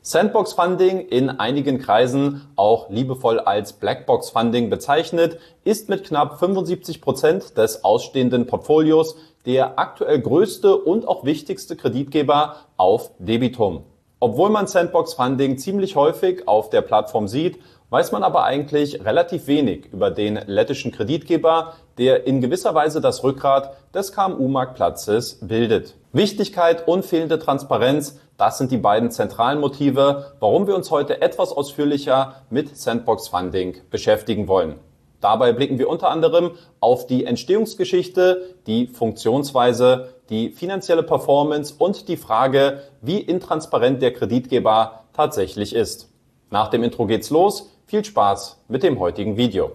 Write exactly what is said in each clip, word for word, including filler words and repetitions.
Sandbox Funding, in einigen Kreisen auch liebevoll als Blackbox Funding bezeichnet, ist mit knapp fünfundsiebzig Prozent des ausstehenden Portfolios der aktuell größte und auch wichtigste Kreditgeber auf Debitum. Obwohl man Sandbox Funding ziemlich häufig auf der Plattform sieht, weiß man aber eigentlich relativ wenig über den lettischen Kreditgeber, der in gewisser Weise das Rückgrat des K M U-Marktplatzes bildet. Wichtigkeit und fehlende Transparenz, das sind die beiden zentralen Motive, warum wir uns heute etwas ausführlicher mit Sandbox Funding beschäftigen wollen. Dabei blicken wir unter anderem auf die Entstehungsgeschichte, die Funktionsweise, die finanzielle Performance und die Frage, wie intransparent der Kreditgeber tatsächlich ist. Nach dem Intro geht's los. Viel Spaß mit dem heutigen Video.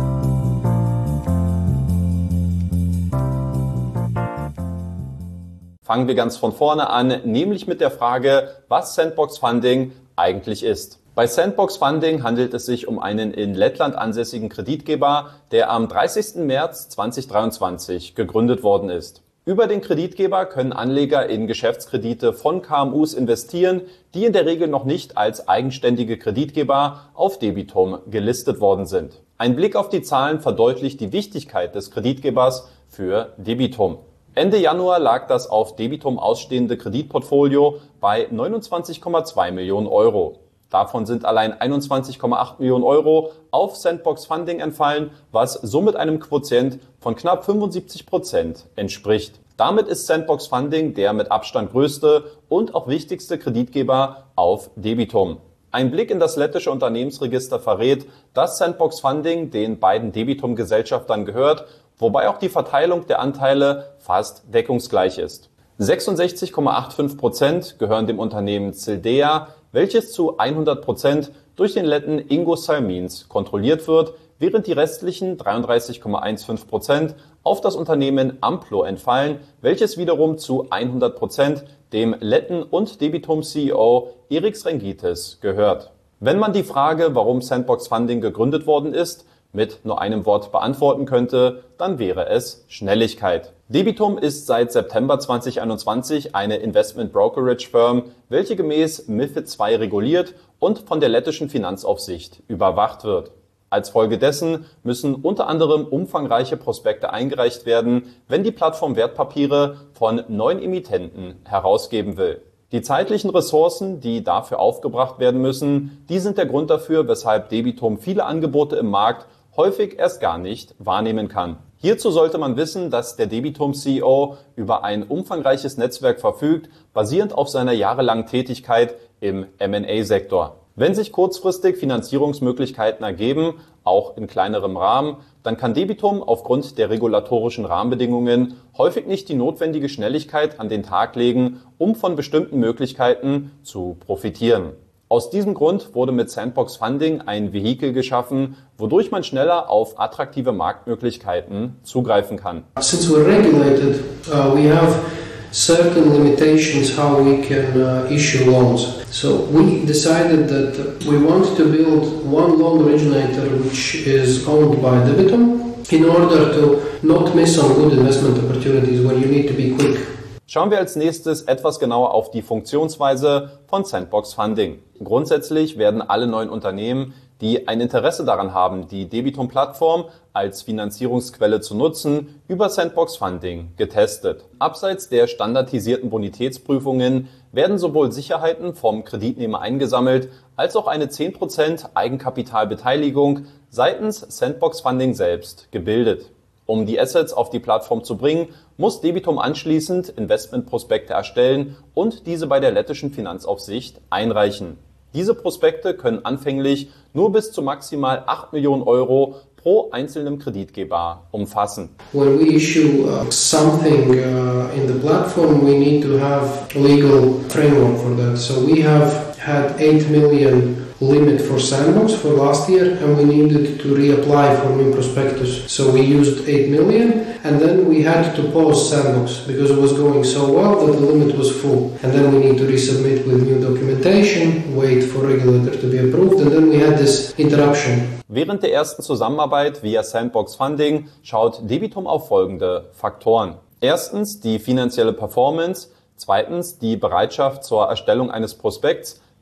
Fangen wir ganz von vorne an, nämlich mit der Frage, was Sandbox Funding eigentlich ist. Bei Sandbox Funding handelt es sich um einen in Lettland ansässigen Kreditgeber, der am dreißigsten März zweitausenddreiundzwanzig gegründet worden ist. Über den Kreditgeber können Anleger in Geschäftskredite von K M Us investieren, die in der Regel noch nicht als eigenständige Kreditgeber auf Debitum gelistet worden sind. Ein Blick auf die Zahlen verdeutlicht die Wichtigkeit des Kreditgebers für Debitum. Ende Januar lag das auf Debitum ausstehende Kreditportfolio bei neunundzwanzig Komma zwei Millionen Euro. Davon sind allein einundzwanzig Komma acht Millionen Euro auf Sandbox Funding entfallen, was somit einem Quotient von knapp fünfundsiebzig Prozent entspricht. Damit ist Sandbox Funding der mit Abstand größte und auch wichtigste Kreditgeber auf Debitum. Ein Blick in das lettische Unternehmensregister verrät, dass Sandbox Funding den beiden Debitum-Gesellschaftern gehört, wobei auch die Verteilung der Anteile fast deckungsgleich ist. sechsundsechzig Komma fünfundachtzig Prozent gehören dem Unternehmen Zildea, welches zu hundert Prozent durch den Letten Ingo Salmins kontrolliert wird, während die restlichen dreiunddreißig Komma fünfzehn Prozent auf das Unternehmen Amplo entfallen, welches wiederum zu hundert Prozent dem Letten- und Debitum-C E O Eriks Rengitis gehört. Wenn man die Frage, warum Sandbox Funding gegründet worden ist, mit nur einem Wort beantworten könnte, dann wäre es Schnelligkeit. Debitum ist seit September zweitausendeinundzwanzig eine Investment Brokerage Firm, welche gemäß MiFID zwei reguliert und von der lettischen Finanzaufsicht überwacht wird. Als Folge dessen müssen unter anderem umfangreiche Prospekte eingereicht werden, wenn die Plattform Wertpapiere von neuen Emittenten herausgeben will. Die zeitlichen Ressourcen, die dafür aufgebracht werden müssen, die sind der Grund dafür, weshalb Debitum viele Angebote im Markt häufig erst gar nicht wahrnehmen kann. Hierzu sollte man wissen, dass der Debitum-C E O über ein umfangreiches Netzwerk verfügt, basierend auf seiner jahrelangen Tätigkeit im M und A-Sektor. Wenn sich kurzfristig Finanzierungsmöglichkeiten ergeben, auch in kleinerem Rahmen, dann kann Debitum aufgrund der regulatorischen Rahmenbedingungen häufig nicht die notwendige Schnelligkeit an den Tag legen, um von bestimmten Möglichkeiten zu profitieren. Aus diesem Grund wurde mit Sandbox Funding ein Vehikel geschaffen, wodurch man schneller auf attraktive Marktmöglichkeiten zugreifen kann. Since we're regulated, uh, we have certain limitations how we can uh, issue loans. So we decided that we want to build one loan originator which is owned by Debitum in order to not miss on good investment opportunities where you need to be quick. Schauen wir als nächstes etwas genauer auf die Funktionsweise von Sandbox Funding. Grundsätzlich werden alle neuen Unternehmen, die ein Interesse daran haben, die Debitum-Plattform als Finanzierungsquelle zu nutzen, über Sandbox Funding getestet. Abseits der standardisierten Bonitätsprüfungen werden sowohl Sicherheiten vom Kreditnehmer eingesammelt, als auch eine zehn Prozent Eigenkapitalbeteiligung seitens Sandbox Funding selbst gebildet. Um die Assets auf die Plattform zu bringen, muss Debitum anschließend Investmentprospekte erstellen und diese bei der lettischen Finanzaufsicht einreichen. Diese Prospekte können anfänglich nur bis zu maximal acht Millionen Euro pro einzelnem Kreditgeber umfassen. When we issue uh, something uh, in the platform, we need to have a legal framework for that. So we have had eight million limit for Sandbox for last year, and we needed to reapply for new prospectus. So we used eight million, and then we had to pause Sandbox because it was going so well that the limit was full. And then we need to resubmit with new documentation, wait for regulator to be approved, and then we had this interruption. Während der ersten Zusammenarbeit via Sandbox Funding schaut Debitum auf folgende Faktoren. Erstens die finanzielle Performance, zweitens die Bereitschaft zur Erstellung eines Prospekts,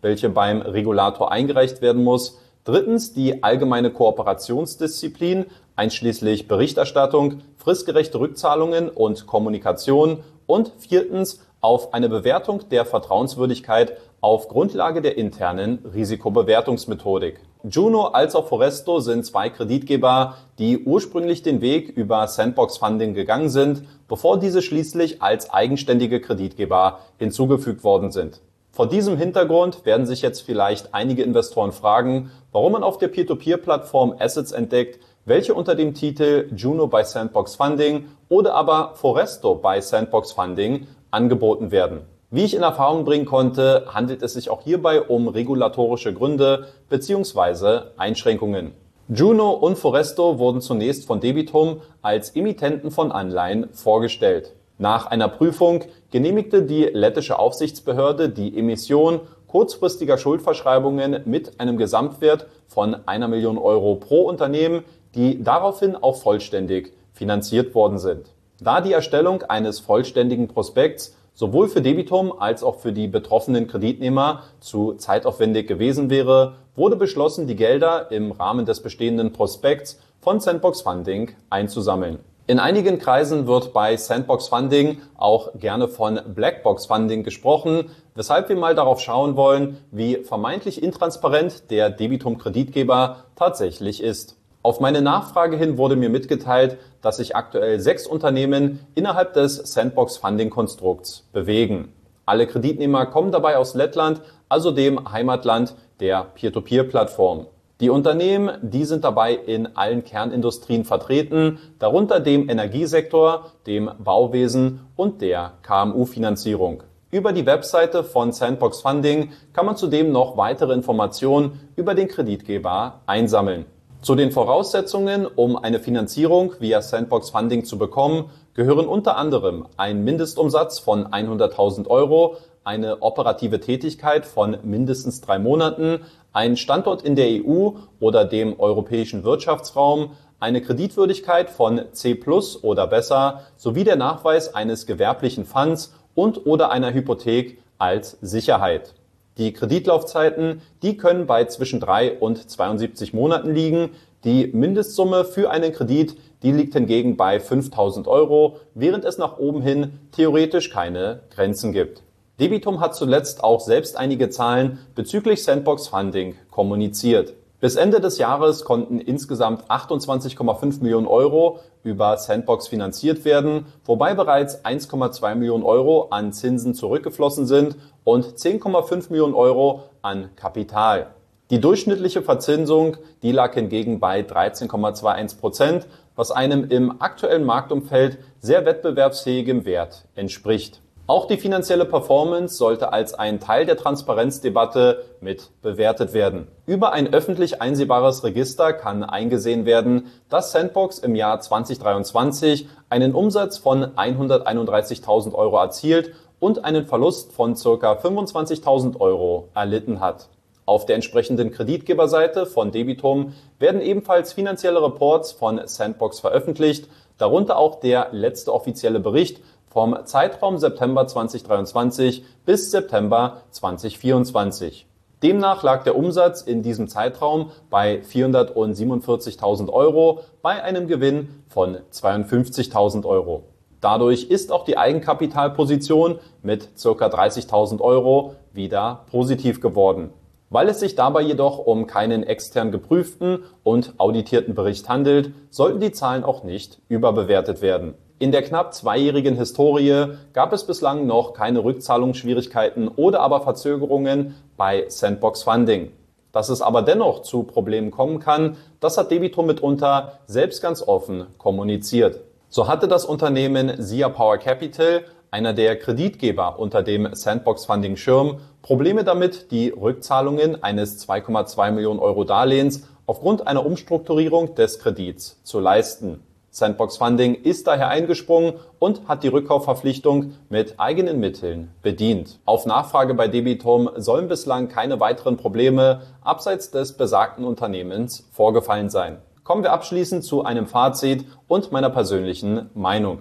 welche beim Regulator eingereicht werden muss. Drittens die allgemeine Kooperationsdisziplin, einschließlich Berichterstattung, fristgerechte Rückzahlungen und Kommunikation. Und viertens auf eine Bewertung der Vertrauenswürdigkeit auf Grundlage der internen Risikobewertungsmethodik. Juno als auch Foresto sind zwei Kreditgeber, die ursprünglich den Weg über Sandbox Funding gegangen sind, bevor diese schließlich als eigenständige Kreditgeber hinzugefügt worden sind. Vor diesem Hintergrund werden sich jetzt vielleicht einige Investoren fragen, warum man auf der Peer-to-Peer-Plattform Assets entdeckt, welche unter dem Titel Juno bei Sandbox Funding oder aber Foresto bei Sandbox Funding angeboten werden. Wie ich in Erfahrung bringen konnte, handelt es sich auch hierbei um regulatorische Gründe bzw. Einschränkungen. Juno und Foresto wurden zunächst von Debitum als Emittenten von Anleihen vorgestellt. Nach einer Prüfung genehmigte die lettische Aufsichtsbehörde die Emission kurzfristiger Schuldverschreibungen mit einem Gesamtwert von einer Million Euro pro Unternehmen, die daraufhin auch vollständig finanziert worden sind. Da die Erstellung eines vollständigen Prospekts sowohl für Debitum als auch für die betroffenen Kreditnehmer zu zeitaufwendig gewesen wäre, wurde beschlossen, die Gelder im Rahmen des bestehenden Prospekts von Sandbox Funding einzusammeln. In einigen Kreisen wird bei Sandbox Funding auch gerne von Blackbox Funding gesprochen, weshalb wir mal darauf schauen wollen, wie vermeintlich intransparent der Debitum-Kreditgeber tatsächlich ist. Auf meine Nachfrage hin wurde mir mitgeteilt, dass sich aktuell sechs Unternehmen innerhalb des Sandbox-Funding-Konstrukts bewegen. Alle Kreditnehmer kommen dabei aus Lettland, also dem Heimatland der Peer-to-Peer-Plattform. Die Unternehmen, die sind dabei in allen Kernindustrien vertreten, darunter dem Energiesektor, dem Bauwesen und der K M U-Finanzierung. Über die Webseite von Sandbox Funding kann man zudem noch weitere Informationen über den Kreditgeber einsammeln. Zu den Voraussetzungen, um eine Finanzierung via Sandbox Funding zu bekommen, gehören unter anderem ein Mindestumsatz von hunderttausend Euro, eine operative Tätigkeit von mindestens drei Monaten, ein Standort in der E U oder dem europäischen Wirtschaftsraum, eine Kreditwürdigkeit von C plus oder besser sowie der Nachweis eines gewerblichen Funds und oder einer Hypothek als Sicherheit. Die Kreditlaufzeiten, die können bei zwischen drei und zweiundsiebzig Monaten liegen. Die Mindestsumme für einen Kredit, die liegt hingegen bei fünftausend Euro, während es nach oben hin theoretisch keine Grenzen gibt. Debitum hat zuletzt auch selbst einige Zahlen bezüglich Sandbox Funding kommuniziert. Bis Ende des Jahres konnten insgesamt achtundzwanzig Komma fünf Millionen Euro über Sandbox finanziert werden, wobei bereits eins Komma zwei Millionen Euro an Zinsen zurückgeflossen sind und zehn Komma fünf Millionen Euro an Kapital. Die durchschnittliche Verzinsung, die lag hingegen bei dreizehn Komma einundzwanzig Prozent, was einem im aktuellen Marktumfeld sehr wettbewerbsfähigem Wert entspricht. Auch die finanzielle Performance sollte als ein Teil der Transparenzdebatte mit bewertet werden. Über ein öffentlich einsehbares Register kann eingesehen werden, dass Sandbox im Jahr zweitausenddreiundzwanzig einen Umsatz von hunderteinunddreißigtausend Euro erzielt und einen Verlust von ca. fünfundzwanzigtausend Euro erlitten hat. Auf der entsprechenden Kreditgeberseite von Debitum werden ebenfalls finanzielle Reports von Sandbox veröffentlicht, darunter auch der letzte offizielle Bericht vom Zeitraum September zweitausenddreiundzwanzig bis September zweitausendvierundzwanzig. Demnach lag der Umsatz in diesem Zeitraum bei vierhundertsiebenundvierzigtausend Euro bei einem Gewinn von zweiundfünfzigtausend Euro. Dadurch ist auch die Eigenkapitalposition mit ca. dreißigtausend Euro wieder positiv geworden. Weil es sich dabei jedoch um keinen extern geprüften und auditierten Bericht handelt, sollten die Zahlen auch nicht überbewertet werden. In der knapp zweijährigen Historie gab es bislang noch keine Rückzahlungsschwierigkeiten oder aber Verzögerungen bei Sandbox Funding. Dass es aber dennoch zu Problemen kommen kann, das hat Debitum mitunter selbst ganz offen kommuniziert. So hatte das Unternehmen Sia Power Capital, einer der Kreditgeber unter dem Sandbox Funding Schirm, Probleme damit, die Rückzahlungen eines zwei Komma zwei Millionen Euro Darlehens aufgrund einer Umstrukturierung des Kredits zu leisten. Sandbox Funding ist daher eingesprungen und hat die Rückkaufverpflichtung mit eigenen Mitteln bedient. Auf Nachfrage bei Debitum sollen bislang keine weiteren Probleme abseits des besagten Unternehmens vorgefallen sein. Kommen wir abschließend zu einem Fazit und meiner persönlichen Meinung.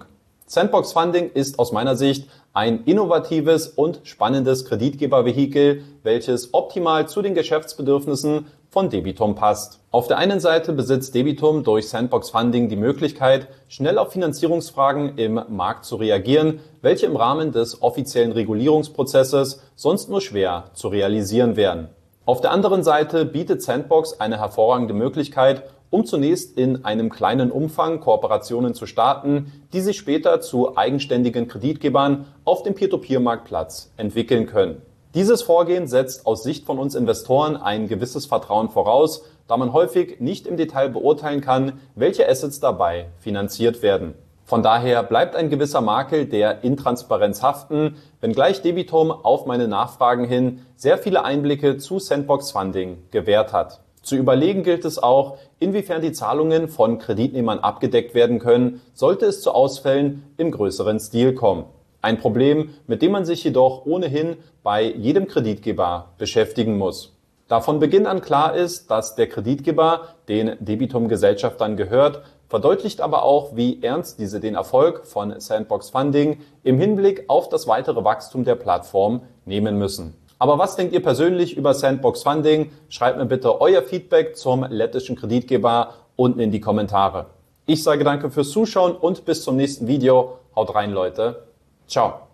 Sandbox Funding ist aus meiner Sicht ein innovatives und spannendes Kreditgebervehikel, welches optimal zu den Geschäftsbedürfnissen von Debitum passt. Auf der einen Seite besitzt Debitum durch Sandbox Funding die Möglichkeit, schnell auf Finanzierungsfragen im Markt zu reagieren, welche im Rahmen des offiziellen Regulierungsprozesses sonst nur schwer zu realisieren wären. Auf der anderen Seite bietet Sandbox eine hervorragende Möglichkeit, um zunächst in einem kleinen Umfang Kooperationen zu starten, die sich später zu eigenständigen Kreditgebern auf dem Peer-to-Peer-Marktplatz entwickeln können. Dieses Vorgehen setzt aus Sicht von uns Investoren ein gewisses Vertrauen voraus, da man häufig nicht im Detail beurteilen kann, welche Assets dabei finanziert werden. Von daher bleibt ein gewisser Makel der Intransparenz haften, wenngleich Debitum auf meine Nachfragen hin sehr viele Einblicke zu Sandbox Funding gewährt hat. Zu überlegen gilt es auch, inwiefern die Zahlungen von Kreditnehmern abgedeckt werden können, sollte es zu Ausfällen im größeren Stil kommen. Ein Problem, mit dem man sich jedoch ohnehin bei jedem Kreditgeber beschäftigen muss. Da von Beginn an klar ist, dass der Kreditgeber den Debitum-Gesellschaftern gehört, verdeutlicht aber auch, wie ernst diese den Erfolg von Sandbox Funding im Hinblick auf das weitere Wachstum der Plattform nehmen müssen. Aber was denkt ihr persönlich über Sandbox Funding? Schreibt mir bitte euer Feedback zum lettischen Kreditgeber unten in die Kommentare. Ich sage danke fürs Zuschauen und bis zum nächsten Video. Haut rein, Leute. Ciao.